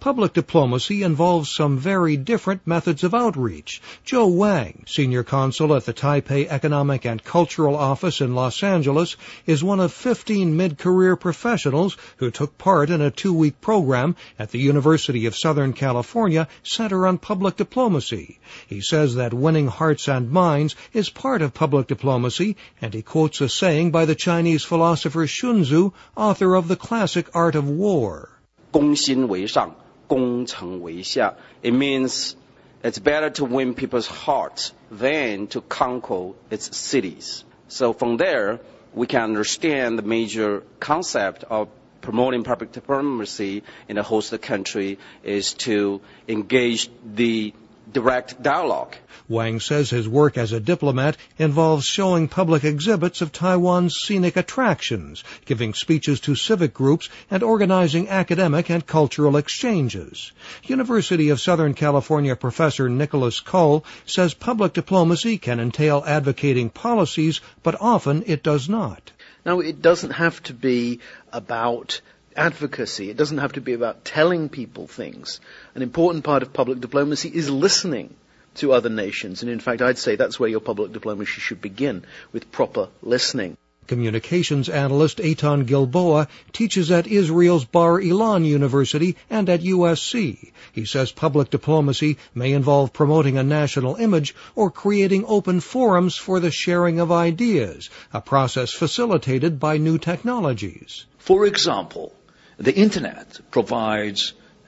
public diplomacy involves some very different methods of outreach. Joe Wang, senior consul at the Taipei Economic and Cultural Office in Los Angeles, is one of 15 mid-career professionals who took part in a 2-week program at the University of Southern California Center on Public Diplomacy. He says that winning hearts and minds is part of public diplomacy, and he quotes a saying by the Chinese philosopher Sun Tzu, author of The Classic Art of War. 攻心为上，攻城为下. It means it's better to win people's hearts than to conquer its cities. So from there, we can understand the major concept of promoting public diplomacy in a host country is to engage the direct dialogue. Wang says his work as a diplomat involves showing public exhibits of Taiwan's scenic attractions, giving speeches to civic groups, and organizing academic and cultural exchanges. University of Southern California professor Nicholas Cole says public diplomacy can entail advocating policies, but often it does not. Now, it doesn't have to be about advocacy. It doesn't have to be about telling people things. An important part of public diplomacy is listening to other nations. And in fact, I'd say that's where your public diplomacy should begin, with proper listening. Communications analyst Eitan Gilboa teaches at Israel's Bar Ilan University and at USC. He says public diplomacy may involve promoting a national image or creating open forums for the sharing of ideas, a process facilitated by new technologies. For example, the Internet provides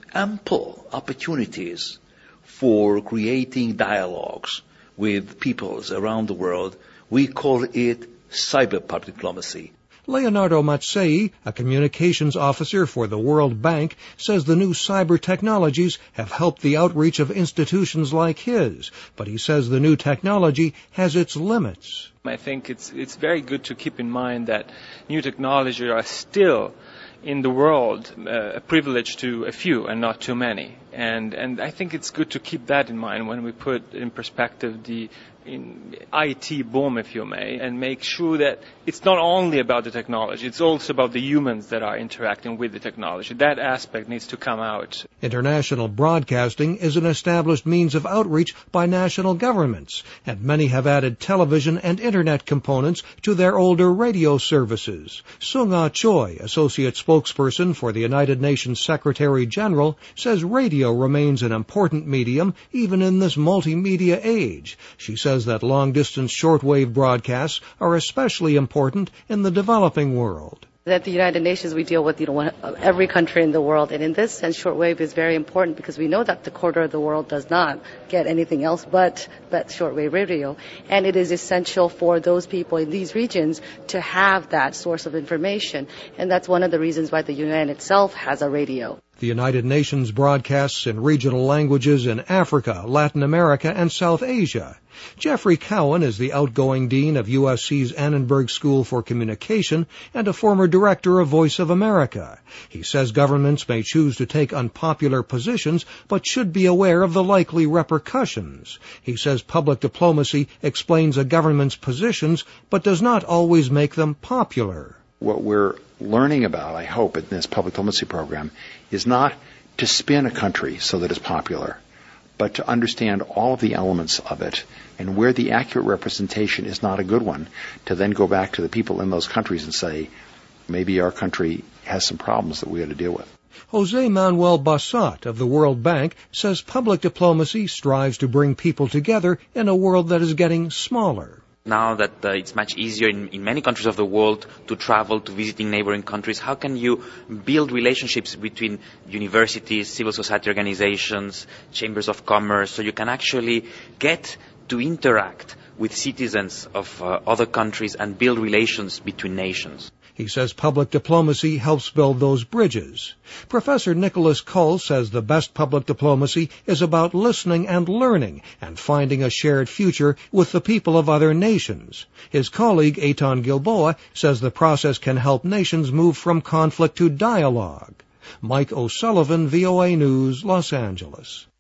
ample opportunities for creating dialogues with peoples around the world. We call it cyber public diplomacy. Leonardo Mazzei, a communications officer for the World Bank, says the new cyber technologies have helped the outreach of institutions like his, but he says the new technology has its limits. I think it's very good to keep in mind that new technologies are still in the world a privilege to a few and not too many. And I think it's good to keep that in mind when we put in perspective the IT boom, if you may, and make sure that it's not only about the technology, it's also about the humans that are interacting with the technology. That aspect needs to come out. International broadcasting is an established means of outreach by national governments, and many have added television and internet components to their older radio services. Sung-Ah Choi, associate spokesperson for the United Nations Secretary General, says radio remains an important medium even in this multimedia age. She says that long-distance shortwave broadcasts are especially important in the developing world. At the United Nations, we deal with every country in the world, and in this sense, shortwave is very important because we know that the quarter of the world does not get anything else but shortwave radio, and it is essential for those people in these regions to have that source of information, and that's one of the reasons why the UN itself has a radio. The United Nations broadcasts in regional languages in Africa, Latin America, and South Asia. Jeffrey Cowan is the outgoing dean of USC's Annenberg School for Communication and a former director of Voice of America. He says governments may choose to take unpopular positions, but should be aware of the likely repercussions. He says public diplomacy explains a government's positions, but does not always make them popular. What we're learning about, I hope, in this public diplomacy program is not to spin a country so that it's popular, but to understand all of the elements of it, and where the accurate representation is not a good one, to then go back to the people in those countries and say, maybe our country has some problems that we ought to deal with. Jose Manuel Bassat of the World Bank says public diplomacy strives to bring people together in a world that is getting smaller. Now that it's much easier in many countries of the world to travel to visiting neighboring countries, how can you build relationships between universities, civil society organizations, chambers of commerce, so you can actually get to interact with citizens of other countries and build relations between nations? He says public diplomacy helps build those bridges. Professor Nicholas Cole says the best public diplomacy is about listening and learning and finding a shared future with the people of other nations. His colleague Eitan Gilboa says the process can help nations move from conflict to dialogue. Mike O'Sullivan, VOA News, Los Angeles.